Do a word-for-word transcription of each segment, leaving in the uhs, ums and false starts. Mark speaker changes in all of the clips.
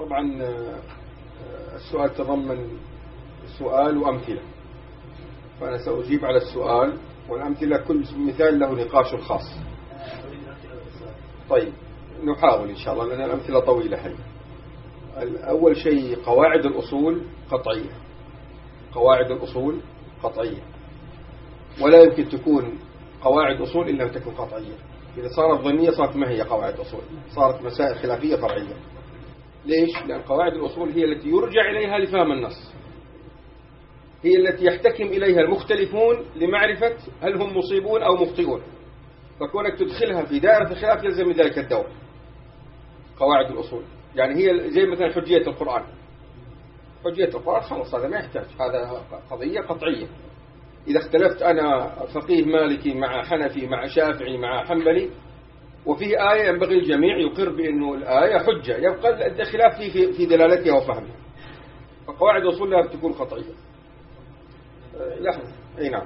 Speaker 1: طبعا السؤال تضمن سؤال وأمثلة، فأنا سأجيب على السؤال والأمثلة كل مثال له نقاش خاص. طيب نحاول إن شاء الله لأن الأمثلة طويلة هي. أول شيء قواعد الأصول قطعية، قواعد الأصول قطعية، ولا يمكن تكون قواعد أصول إلا أن تكون قطعية. إذا صارت ظنية صارت ما هي قواعد أصول، صارت مسائل خلافية فرعية. ليش؟ لأن قواعد الأصول هي التي يرجع إليها لفهم النص، هي التي يحتكم إليها المختلفون لمعرفة هل هم مصيبون أو مخطئون، فكونك تدخلها في دائرة الخلاف يلزم من ذلك الدور. قواعد الأصول يعني هي زي مثلا حجية القرآن، حجية القرآن خلاص هذا ما يحتاج، هذا قضية قطعية. إذا اختلفت أنا فقيه مالكي مع حنفي مع شافعي مع حنبلي وفيه آية ينبغي الجميع يقر بأنه الآية حجة، يبقى الخلاف في في دلالتها وفهمها. فقواعد الأصول لها تكون قطعية. لحظة أي نعم.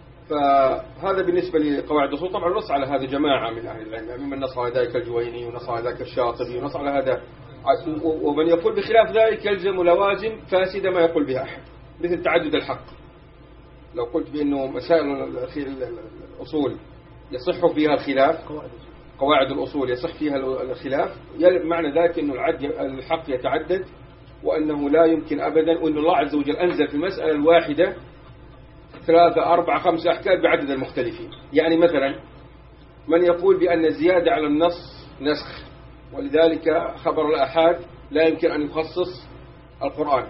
Speaker 1: فهذا بالنسبة لقواعد الأصول. طبعا نص على هذا جماعة من أهل العلم، ممن نص على ذلك الجويني ونص على ذلك الشاطبي ونص على هذا، ومن يقول بخلاف ذلك يلزم لوازم فاسدة ما يقول بها أحد، مثل تعدد الحق. لو قلت بأنه مسائل الأصول يصح فيها الخلاف، قواعد الأصول يصح فيها الخلاف، معنى ذلك أنه الحق يتعدد، وأنه لا يمكن أبدا، وأن الله عز وجل أنزل في المسألة الواحدة ثلاثة أربعة خمسة أحكام بعدد المختلفين. يعني مثلا من يقول بأن الزيادة على النص نسخ، ولذلك خبر الآحاد لا يمكن أن يخصص القرآن،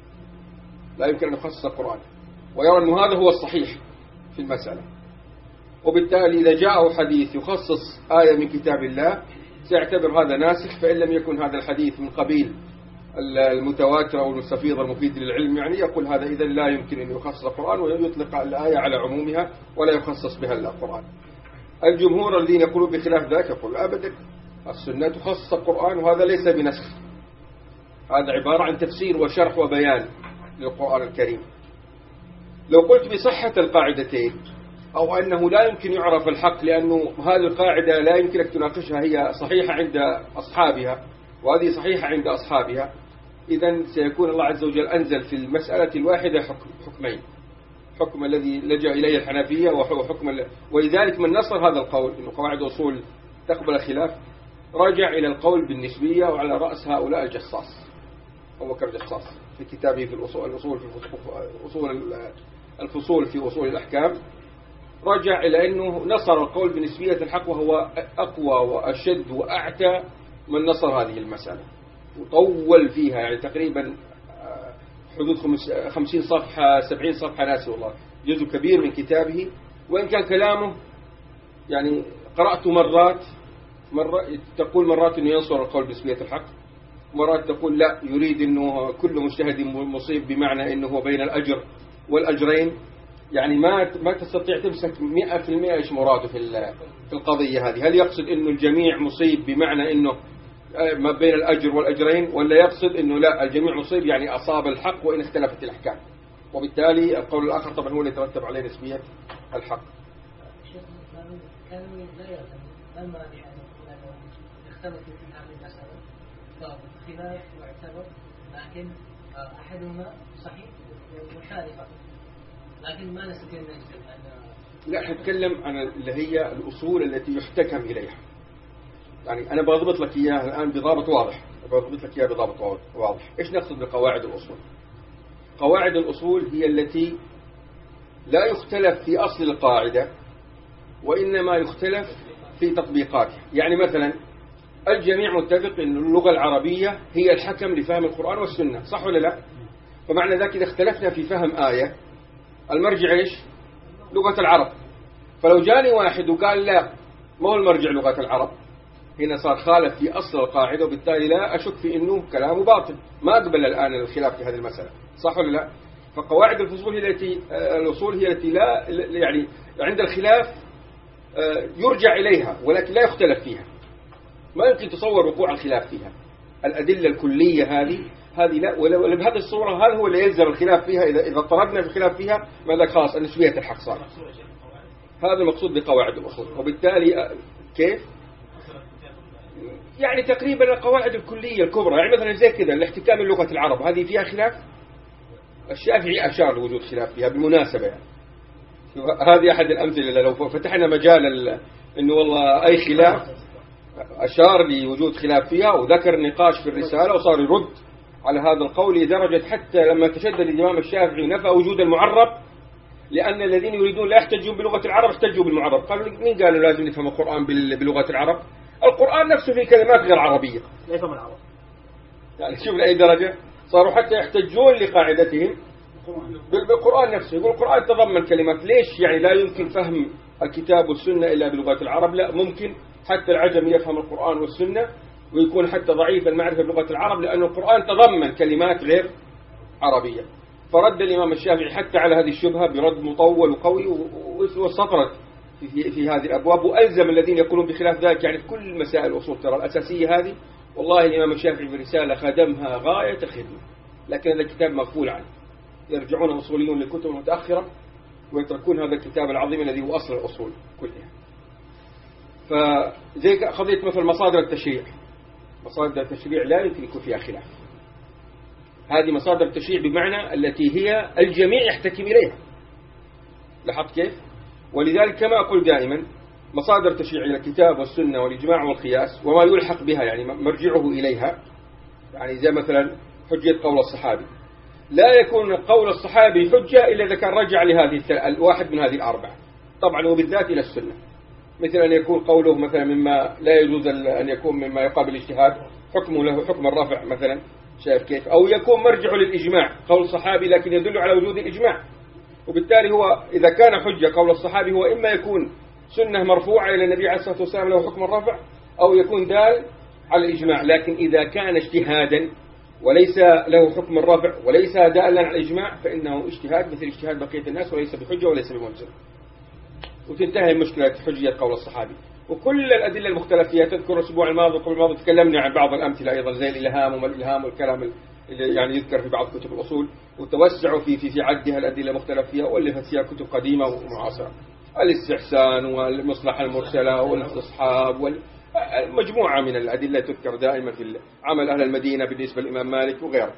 Speaker 1: لا يمكن أن يخصص القرآن، ويرى أن هذا هو الصحيح في المسألة، وبالتالي إذا جاءه حديث يخصص آية من كتاب الله سيعتبر هذا ناسخ، فإن لم يكن هذا الحديث من قبيل المتواتر أو المستفيض المفيد للعلم، يعني يقول هذا إذن لا يمكن أن يخصص القرآن، ويطلق الآية على عمومها ولا يخصص بها القرآن. الجمهور الذين يقولون بخلاف ذلك يقول أبدا السنة تخصص القرآن، وهذا ليس بنسخ، هذا عبارة عن تفسير وشرح وبيان للقرآن الكريم. لو قلت بصحة القاعدتين أو أنه لا يمكن يعرف الحق لأنه هذه القاعدة لا يمكنك تناقشها، هي صحيحة عند أصحابها وهذه صحيحة عند أصحابها، إذن سيكون الله عز وجل أنزل في المسألة الواحدة حكم حكمين، حكم الذي لجأ إليه الحنفية وحكم ال... ولذلك من نصر هذا القول إنه قواعد أصول تقبل خلاف رجع إلى القول بالنسبية، وعلى رأس هؤلاء الجصاص أبو بكر الجصاص في كتابه في الأصول, الأصول في أصول الفصول في أصول الأحكام، رجع إلى أنه نصر القول بنسبية الحق، وهو أقوى وأشد وأعتى من نصر هذه المسألة، وطول فيها يعني تقريبا حدود خمسين صفحة سبعين صفحة ناسي والله، جزء كبير من كتابه. وإن كان كلامه يعني قرأت مرات مرة تقول مرات أنه ينصر القول بنسبية الحق، مرات تقول لا يريد أنه كل مجتهد مصيب، بمعنى أنه هو بين الأجر والأجرين، يعني ما ما تستطيع تمسك مئة في المئة إيش مراده في في القضية هذه. هل يقصد أنه الجميع مصيب بمعنى أنه ما بين الأجر والأجرين، ولا يقصد أنه لا الجميع مصيب يعني أصاب الحق وإن اختلفت الأحكام؟ وبالتالي القول الآخر طبعا هو اللي يترتب عليه نسبية الحق.
Speaker 2: كانوا لا يعتمد لما اختلفوا في هذه المسألة فخلاف واعتبر، لكن أحدهما صحيح والثالث، لكن ما نستطيع أن
Speaker 1: لا نتكلم عن اللي هي الأصول التي يحتكم إليها. يعني أنا بضبط لك إياها الآن بضابط واضح، بضبط لك إياها بضابط واضح. إيش نقصد بقواعد الأصول؟ قواعد الأصول هي التي لا يختلف في أصل القاعدة، وإنما يختلف في تطبيقاتها. يعني مثلا الجميع متفق أن اللغة العربية هي الحكم لفهم القرآن والسنة، صح ولا لا؟ فمعنى ذلك إذا اختلفنا في فهم آية المرجع إيش؟ لغة العرب. فلو جاني واحد وقال لا ما هو المرجع لغة العرب، هنا صار خالف في أصل القاعدة، وبالتالي لا أشك في أنه كلامه باطل، ما أقبل الآن الخلاف في هذه المسألة، صح ولا لا؟ فقواعد الفصول هي التي الأصول هي التي لا يعني عند الخلاف يرجع إليها ولكن لا يختلف فيها، ما يمكن تصور وقوع الخلاف فيها. الأدلة الكلية هذه هذه لا، ولا بهذه الصورة هذا هو اللي يلزم الخلاف فيها. إذا إذا اضطردنا في الخلاف فيها ماذا خلاص نسبية الحق صار. هذا المقصود بقواعد الأصول. وبالتالي كيف يعني تقريبا القواعد الكلية الكبرى، يعني مثلا زي كذا الاحتكام من لغة العرب هذه فيها خلاف. الشافعي أشار لوجود خلاف فيها بالمناسبة، يعني هذه أحد الأمثلة. لو فتحنا مجال إنه والله أي خلاف أشار لوجود خلاف فيها وذكر نقاش في الرسالة وصار يرد على هذا القول، لدرجة حتى لما تشدد الإمام الشافعي نفى وجود المعرب، لأن الذين يريدون لا يحتجون بلغة العرب احتجوا بالمعرب. قالوا مين قالوا لازم نفهم القرآن بلغة العرب؟ القرآن نفسه فيه كلمات غير عربية
Speaker 2: لا يفهم العرب.
Speaker 1: يعني شوف لأي درجة صاروا حتى يحتجون لقاعدتهم بالقرآن نفسه. يقول القرآن تضمن كلمات، ليش يعني لا يمكن فهم الكتاب والسنة إلا بلغة العرب؟ لا، ممكن حتى العجم يفهم القرآن والسنة ويكون حتى ضعيف المعرفة بلغة العرب، لأن القرآن تضمن كلمات غير عربية. فرد الإمام الشافعي حتى على هذه الشبهة برد مطول وقوي وسطرت في, في هذه الأبواب، وألزم الذين يقولون بخلاف ذلك يعني في كل مسائل الأصول ترى الأساسية هذه. والله الإمام الشافعي في رسالة خدمها غاية خدمة، لكن هذا الكتاب مغفول عنه. يرجعون أصوليون للكتب المتأخرة ويتركون هذا الكتاب العظيم الذي هو أصل الأصول كلها. فزي قضية مثل مصادر التشريع، مصادر التشريع لا يمكن يكون فيها خلاف. هذه مصادر التشريع بمعنى التي هي الجميع يحتكم إليها. لاحظت كيف؟ ولذلك كما أقول دائما مصادر تشريع الكتاب والسنة والإجماع والقياس وما يلحق بها يعني مرجعه إليها، يعني زي مثلا حجة قول الصحابي، لا يكون قول الصحابي حجة إلا إذا كان رجع لهذه الواحد من هذه الأربعة، طبعا وبالذات إلى السنة. مثل أن يكون قوله مثلا مما لا يجوز أن يكون مما يقابل الاجتهاد حكمه له حكم الرفع مثلا، شايف كيف؟ أو يكون مرجع للإجماع قول صحابي لكن يدل على وجود الإجماع، وبالتالي هو إذا كان حجة قول الصحابي هو إما يكون سنة مرفوعة إلى النبي عليه الصلاة والسلام له حكم الرفع، أو يكون دال على الإجماع. لكن إذا كان اجتهادا وليس له حكم الرفع وليس دالا على الإجماع فإنه اجتهاد مثل اجتهاد بقية الناس وليس بحجة وليس بملزم، وتنتهي مشكلة حجية قول الصحابي. وكل الأدلة المختلفة فيها تذكر الأسبوع الماضي وقبل الماضي تكلمنا عن بعض الأمثلة أيضا زي الإلهام وما الإلهام والكلام اللي يعني يذكر في بعض كتب الأصول، وتوسعوا في في في عدها الأدلة المختلفة فيها واللي فيها كتب قديمة ومعاصرة، الاستحسان والمصلحة المرسلة والاستصحاب والمجموعة من الأدلة تذكر دائما في عمل أهل المدينة بالنسبة للإمام مالك وغيره.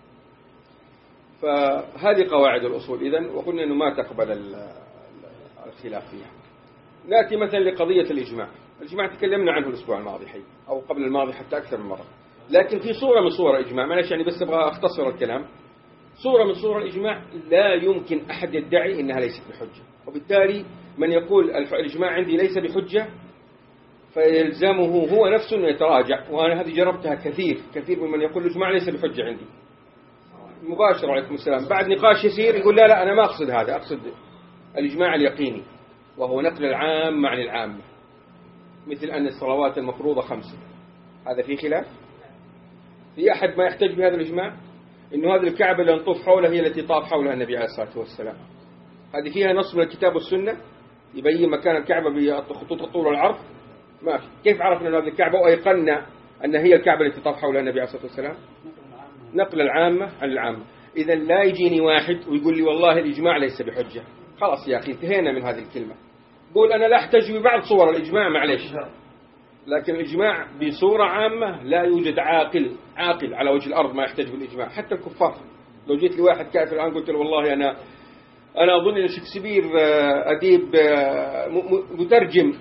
Speaker 1: فهذه قواعد الأصول إذن، وقلنا أنه ما تقبل الخلاف فيها. نأتي مثلا لقضية الإجماع. الإجماع تكلمنا عنه الأسبوع الماضي حي أو قبل الماضي حتى أكثر من مرة، لكن في صورة من صور الإجماع، معلش يعني بس أبغى أختصر الكلام. صورة من صور الإجماع لا يمكن أحد يدعي أنها ليست بحجة، وبالتالي من يقول الإجماع عندي ليس بحجة فيلزمه هو نفسه أنه يتراجع. وأنا هذه جربتها كثير كثير من من يقول الإجماع ليس بحجة عندي مباشرة عليكم السلام، بعد نقاش يسير يقول لا لا أنا ما أقصد هذا، أقصد الإجماع اليقيني وهو نقل العام عن العامة، مثل أن الصلوات المفروضة خمسة. هذا في خلاف؟ في أحد ما يحتج بهذا الإجماع إنه هذه الكعبة اللي نطوف حولها هي التي طاف حولها النبي عليه الصلاة والسلام؟ هذه فيها نص من الكتاب والسنة يبين مكان الكعبة بخطوط الطول والعرض؟ ما في. كيف عرفنا أن هذه الكعبة وأيقنا أن هي الكعبة التي طاف حولها النبي عليه الصلاة والسلام؟ نقل العامة عن العامة. إذا لا يجيني واحد ويقول لي والله الإجماع ليس بحجة. خلاص يا أخي انتهينا من هذه الكلمة. قول أنا لا أحتج ببعض صور الإجماع معليش، لكن الإجماع بصورة عامة لا يوجد عاقل عاقل على وجه الأرض ما يحتج بالإجماع، حتى الكفار. لو جيت لواحد كافر الآن قلت له والله أنا أنا أظن أن شكسبير أديب مترجم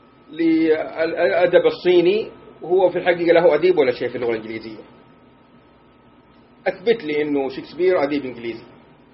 Speaker 1: للأدب الصيني وهو في الحقيقة له أديب ولا شيء في اللغة الإنجليزية، أثبت لي أنه شكسبير أديب إنجليزي.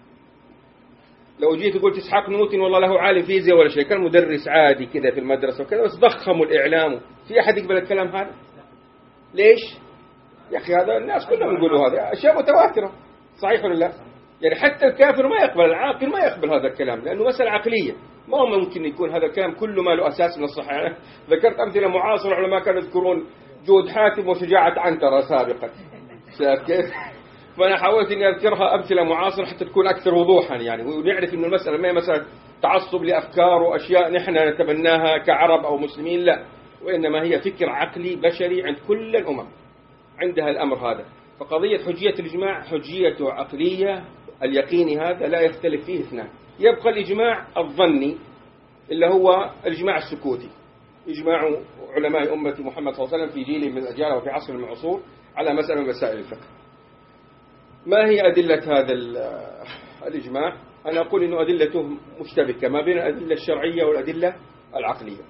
Speaker 1: لو جيت وقلت إسحاق نيوتن والله له عالم فيزياء ولا شيء، كان مدرس عادي كذا في المدرسة وكذا، بس ضخموا الإعلام، في أحد يقبل الكلام هذا؟ ليش؟ يا أخي هذا الناس كلهم يقولوا هذا أشياء متواترة، صحيح ولا لا؟ يعني حتى الكافر ما يقبل، العاقل ما يقبل هذا الكلام، لأنه مسألة عقلية، ما هو ممكن يكون هذا الكلام كله ما له أساس من الصحة. يعني ذكرت أمثلة معاصرة علماء كانوا يذكرون جود حاتم وشجاعة عنترة سابقا، شايف كيف؟ فأنا حاولت أني أذكرها أمثلة معاصرة حتى تكون أكثر وضوحا، يعني ونعرف أن المسألة ما هي مسألة تعصب لأفكار وأشياء نحن نتبناها كعرب أو مسلمين، لا، وإنما هي فكر عقلي بشري عند كل الأمم عندها الأمر هذا. فقضية حجية الإجماع حجية عقلية، اليقيني هذا لا يختلف فيه اثنان. يبقى الإجماع الظني اللي هو الإجماع السكوتي، إجماع علماء أمة محمد صلى الله عليه وسلم في جيل من الأجيال وفي عصر من العصور على مسألة من مسائل الفقه. ما هي أدلة هذا الإجماع؟ أنا أقول إنه أدلته مشتبكة ما بين الأدلة الشرعية والأدلة العقلية.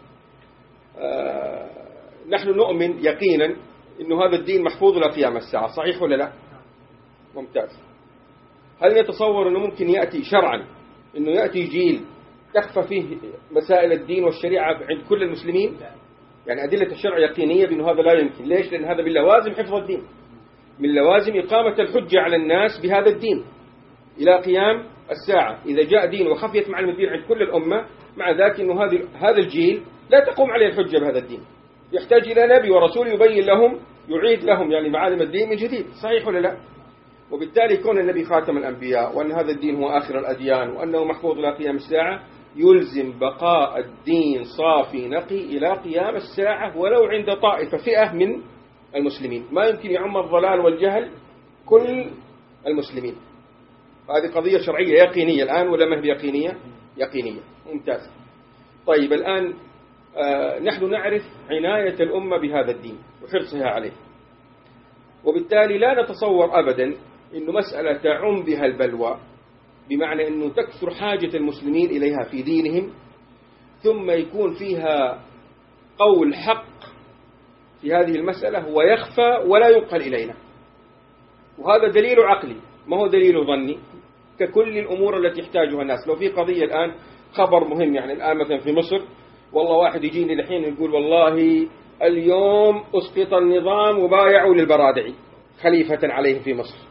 Speaker 1: آه نحن نؤمن يقينا إنه هذا الدين محفوظ إلى قيام الساعة، صحيح ولا لا؟ ممتاز. هل يتصور أنه ممكن يأتي شرعا أنه يأتي جيل تخفى فيه مسائل الدين والشريعة عند كل المسلمين؟ يعني أدلة الشرع يقينية بأنه هذا لا يمكن. ليش؟ لأن هذا من لوازم حفظ الدين، من لوازم إقامة الحجة على الناس بهذا الدين إلى قيام الساعة. إذا جاء دين وخفيت معلم الدين عند كل الأمة، مع ذلك أنه هذا هذا الجيل لا تقوم عليه الحجة بهذا الدين، يحتاج إلى نبي ورسول يبين لهم، يعيد لهم يعني معالم الدين من جديد، صحيح ولا لا؟ وبالتالي كون النبي خاتم الأنبياء وأن هذا الدين هو آخر الأديان وأنه محفوظ إلى قيام الساعة، يلزم بقاء الدين صافي نقي إلى قيام الساعة ولو عند طائفة فئة من المسلمين. ما يمكن يعم الضلال والجهل كل المسلمين. هذه قضية شرعية يقينية الآن ولا ما هي يقينية؟ يقينية. ممتاز. طيب الآن آه نحن نعرف عناية الأمة بهذا الدين وحرصها عليه، وبالتالي لا نتصور أبدا أنه مسألة تعم بها البلوى، بمعنى أنه تكثر حاجة المسلمين إليها في دينهم ثم يكون فيها قول حق في هذه المسألة ويخفى ولا ينقل إلينا. وهذا دليل عقلي ما هو دليل ظني ككل الأمور التي يحتاجها الناس. لو في قضية الآن خبر مهم، يعني الآن مثلا في مصر والله واحد يجيني الحين يقول والله اليوم أسقط النظام وبايعوا للبرادعي خليفة عليه في مصر،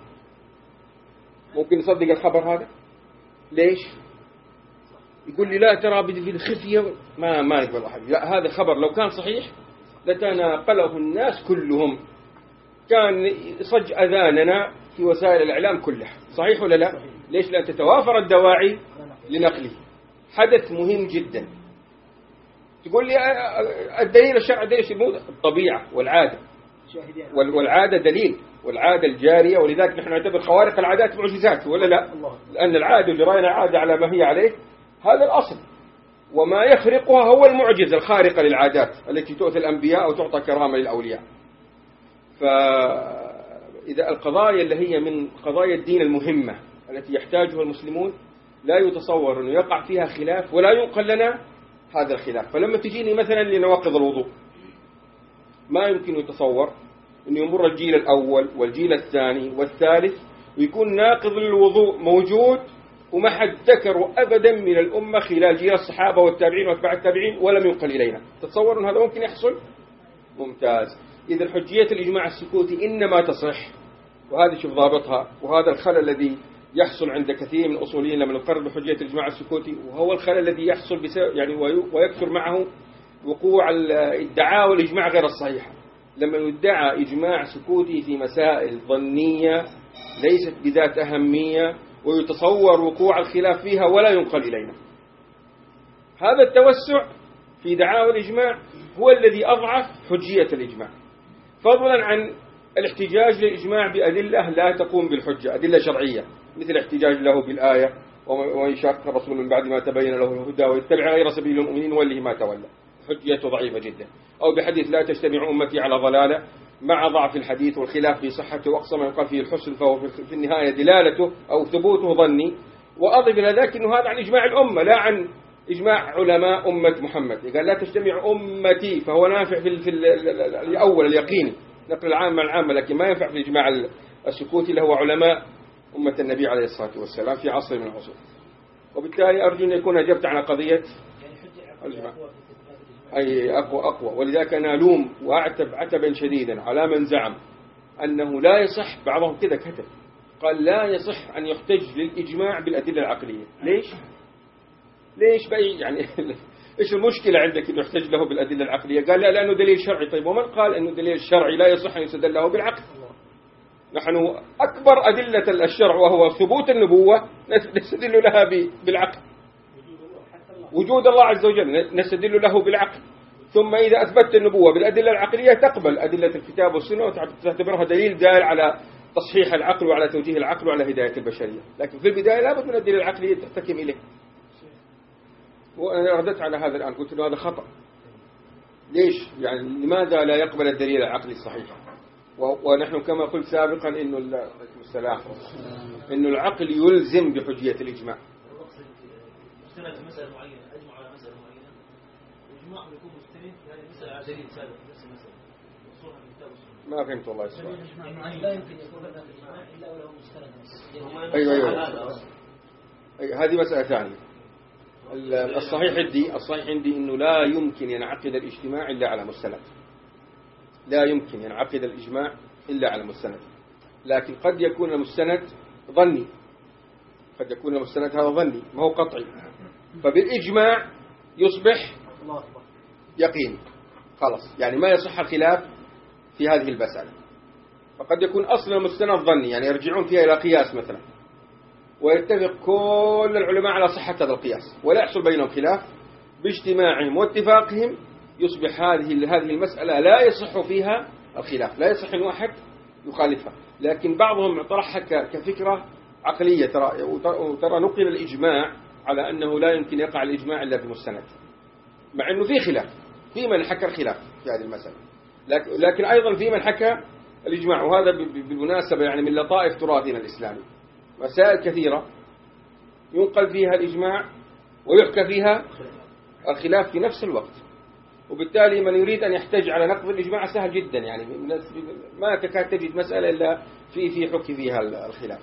Speaker 1: ممكن نصدق الخبر هذا؟ ليش؟ يقول لي لا ترى بالخفية ما ما نقبل أحد. لا، هذا خبر لو كان صحيح لتناقله الناس كلهم، كان يصج أذاننا في وسائل الإعلام كلها، صحيح ولا لا؟ ليش؟ لأن تتوافر الدواعي لنقله. حدث مهم جدا. تقول لي الدليل الشرع دليل الطبيعة والعادة، والعادة دليل، والعادة الجارية، ولذلك نحن نعتبر خوارق العادات معجزات ولا لا؟ لأن العادة اللي رأينا عادة على ما هي عليه هذا الأصل، وما يخرقها هو المعجزة الخارقة للعادات التي تؤتي الأنبياء أو تعطى كرامة للأولياء. فإذا القضايا اللي هي من قضايا الدين المهمة التي يحتاجها المسلمون لا يتصور أنه يقع فيها خلاف ولا ينقل لنا هذا الخلاف. فلما تجيني مثلا لنواقض الوضوء، ما يمكن يتصور أنه يمر الجيل الأول والجيل الثاني والثالث ويكون ناقض الوضوء موجود وما حد ذكره أبدا من الأمة خلال جيل الصحابة والتابعين واتباع التابعين ولم ينقل إلينا. تتصور أن هذا ممكن يحصل؟ ممتاز. إذا حجية الإجماع السكوتي إنما تصح، وهذا شوف ضابطها، وهذا الخلل الذي يحصل عند كثير من الأصوليين لما نقرر بحجية الإجماع السكوتي، وهو الخلل الذي يحصل بسبب يعني ويكثر معه وقوع الدعاوى والإجماع غير الصحيحة. لما يدعى إجماع سكوتي في مسائل ظنية ليست بذات أهمية ويتصور وقوع الخلاف فيها ولا ينقل إلينا، هذا التوسع في دعاوى الإجماع هو الذي أضعف حجية الإجماع، فضلا عن الاحتجاج للإجماع بأدلة لا تقوم بالحجة، أدلة شرعية مثل الاحتجاج له بالآية ومن يشاقق الرسول من بعد ما تبين له الهدى ويتبع غير سبيل المؤمنين وله ما تولى، حجيته ضعيفة جدا. أو بحديث لا تجتمع أمتي على ضلالة، مع ضعف الحديث والخلاف في صحته وأقصى ما يقال فيه الحسن فهو في النهاية دلالته أو ثبوته ظني. وأضف إلى ذلك أنه هذا عن إجماع الأمة لا عن إجماع علماء أمة محمد. قال لا تجتمع أمتي فهو نافع في, في الأول اليقيني نقل العام مع العامة، لكن ما ينفع في الإجماع السكوتي اللي هو علماء أمة النبي عليه الصلاة والسلام في عصر من العصور. وبالتالي أرجو أن يكون أجبت على قضية الإجماع. أي أقوى أقوى ولذلك أنا ألوم وأعتب عتبا شديدا على من زعم أنه لا يصح، بعضهم كذا كتب قال لا يصح أن يحتج للإجماع بالأدلة العقلية. ليش؟ ليش بقى يعني إيش المشكلة عندك أنه يحتج له بالأدلة العقلية؟ قال لا لأنه دليل شرعي. طيب ومن قال أنه دليل شرعي لا يصح أن يستدل له بالعقل؟ نحن أكبر أدلة الشرع وهو ثبوت النبوة نستدل لها بالعقل، وجود الله عز وجل نستدل له بالعقل. ثم إذا أثبتت النبوة بالأدلة العقلية تقبل أدلة الكتاب والسنة وتعتبرها دليل دال على تصحيح العقل وعلى توجيه العقل وعلى هداية البشرية. لكن في البداية لابد من الدليل العقلية تحتكم إليه. وأنا ردت على هذا الآن قلت له هذا خطأ. ليش؟ يعني لماذا لا يقبل الدليل العقلي الصحيح؟ ونحن كما قلت سابقا إنه السلام إنه العقل يلزم بحجية الإجماع.
Speaker 3: مستند مسألة معينة، أجمع على مسألة معينة، الإجماع يكون مستند يعني مسألة على دليل سابق نفس المسألة، وصولها من كتاب السنة.
Speaker 1: ما فهمت والله السؤال.
Speaker 2: لا يمكن يكون هذا الإجماع إلا وله مستند.
Speaker 1: أيوة أيوة. أيوة هذه مسألة ثانية. الصحيح عندي الصحيح عندي إنه لا يمكن ينعقد الاجتماع إلا على مستند. لا يمكن ينعقد الإجماع إلا على مستند. لكن قد يكون المستند ظني. قد يكون المستند هذا ظني ما هو قطعي. فبالإجماع يصبح يقين خلاص، يعني ما يصح الخلاف في هذه المسألة. فقد يكون أصل المستند ظني، يعني يرجعون فيها إلى قياس مثلا، ويتفق كل العلماء على صحة هذا القياس ولا يحصل بينهم خلاف، باجتماعهم واتفاقهم يصبح هذه هذه المسألة لا يصح فيها الخلاف، لا يصح أن واحد يخالفها. لكن بعضهم طرحها كفكرة عقلية، ترى وترى نقل الإجماع على أنه لا يمكن يقع الإجماع إلا بمستند، مع أنه في خلاف، في من حكى الخلاف في هذه المسألة، لكن أيضا في من حكى الإجماع. وهذا بالمناسبة يعني من لطائف تراثنا الإسلامي، مسائل كثيرة ينقل فيها الإجماع ويحكى فيها الخلاف في نفس الوقت، وبالتالي من يريد أن يحتج على نقض الإجماع سهل جدا، يعني ما تكاد تجد مسألة إلا في في حكي فيها الخلاف.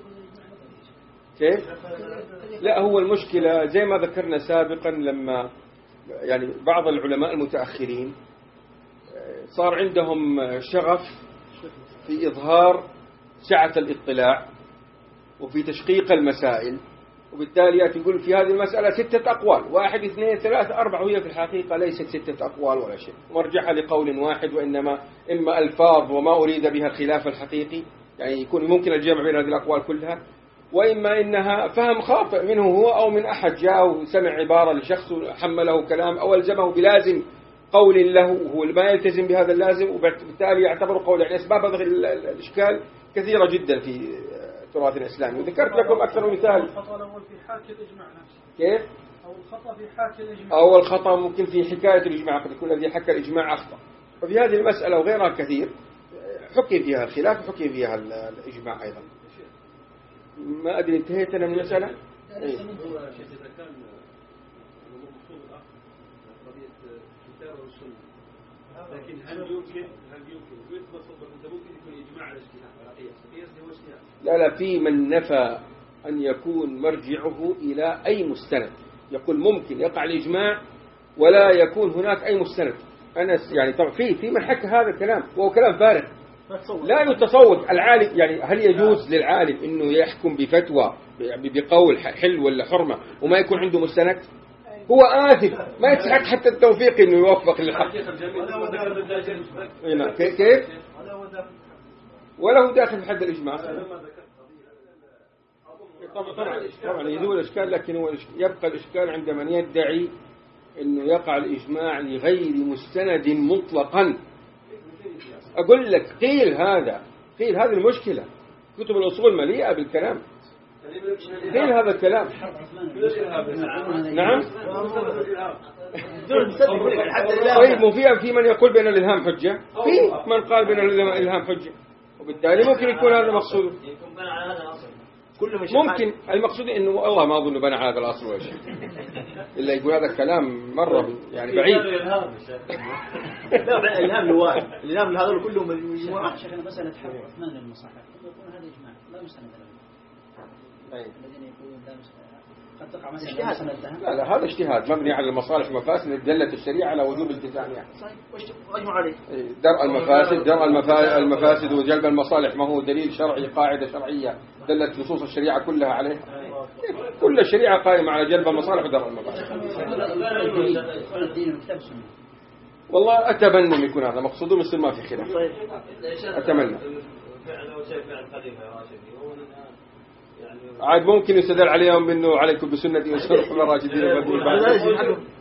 Speaker 1: كيف؟ لا، هو المشكلة زي ما ذكرنا سابقا، لما يعني بعض العلماء المتأخرين صار عندهم شغف في إظهار سعة الاطلاع وفي تشقيق المسائل، وبالتالي يأتي يقول في هذه المسألة ستة أقوال، واحد اثنين ثلاثة أربعة، وهي في الحقيقة ليست ستة أقوال ولا شيء، مرجعها لقول واحد، وإنما إما ألفاظ وما أريد بها الخلاف الحقيقي، يعني يكون ممكن الجمع بين هذه الأقوال كلها، وإما إنها فهم خاطئ منه هو أو من أحد جاء وسمع عبارة لشخص حمله كلام أو ألزمه بلازم قول له وهو ما يلتزم بهذا اللازم، وبالتالي يعتبر قول. يعني أسباب هذا الإشكال كثيرة جدا في التراث الإسلامي، وذكرت لكم أكثر من مثال.
Speaker 4: الخطأ الأول في حاكي الإجماع نفسه.
Speaker 1: كيف؟
Speaker 4: أو الخطأ في حاكي الإجماع.
Speaker 1: أو الخطأ ممكن في حكاية الإجماع، قد يكون الذي حكى الإجماع أخطأ. ففي هذه المسألة وغيرها كثير حكي فيها الخلاف وحكي فيها الإجماع أيضا. ما أدري انتهيت أنا من المسألة؟ إيه؟
Speaker 3: لكن هل يمكن هل يمكن يثبت صدق ممكن يكون إجماع على اجتهاد على قياس قياس هو اجتهاد؟
Speaker 1: لا لا، في من نفى أن يكون مرجعه إلى أي مستند، يقول ممكن يقع الإجماع ولا يكون هناك أي مستند. أنا يعني طبعا في في من حكى هذا الكلام وهو كلام فارغ، لا يتصور العالم. يعني هل يجوز للعالم إنه يحكم بفتوى بقول حل ولا حرمة وما يكون عنده مستند؟ هو آثم، ما يستحق حتى التوفيق إنه يوفق للحق. كيف؟ وله داخل في حد الإجماع. طبعا طبعا يزول الإشكال، لكن هو يبقى الإشكال عند من يدعي إنه يقع الإجماع لغير مستند مطلقا. أقول لك قيل هذا، قيل هذه المشكلة، كتب الأصول مليئة بالكلام، قيل هذا الكلام. نعم. طيب وفي في من يقول بأن الإلهام حجة، في من قال بأن الإلهام حجة، وبالتالي ممكن يكون هذا مقصود. ممكن المقصود إنه الله ما أظن بنى على هذا الأصل ولا شيء، إلا يقول هذا الكلام مرة يعني بعيد.
Speaker 5: لا الإلهام لواحد، الإلهام لهذا كلهم مجموعة.
Speaker 2: شيخنا مسألة حرب عثمان للمصاحف يكون هذا إجماع لا مستند له. الذين يقولون لا مستند قد تقع مثلا مستند.
Speaker 1: لا لا، هذا اجتهاد مبني على المصالح والمفاسد، دلت الشريعة على وجوب التزامها.
Speaker 5: صحيح، واجمع عليه.
Speaker 1: درء المفاسد، درء المفاسد وجلب المصالح، ما هو دليل شرعي، قاعدة شرعية دلت نصوص الشريعة كلها عليه. كل الشريعة قائمة على جلب المصالح ودرء المفاسد. والله أتمنى أن يكون هذا مقصوده، مثل ما في خلاف. أتمنى. عاد ممكن يستدل عليهم بأنه عليكم بسنتي وسنة الراشدين.